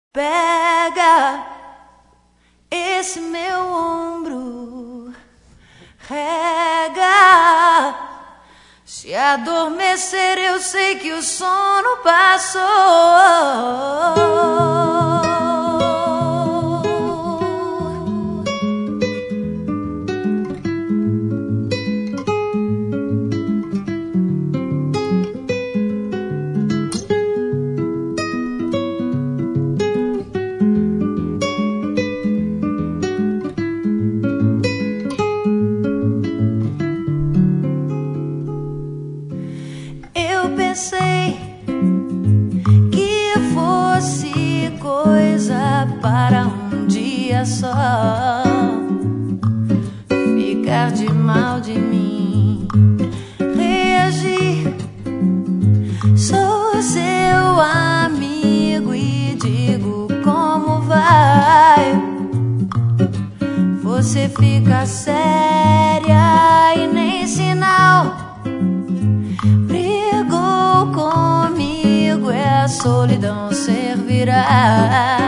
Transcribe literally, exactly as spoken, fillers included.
Pega esse meu ombro, rega. Se adormecer eu sei que o sono passou. Pensei que fosse coisa para um dia só, ficar de mal de mim, reagir. Sou seu amigo e digo como vai. Você fica séria e nem sinal. Comigo é a solidão servirá.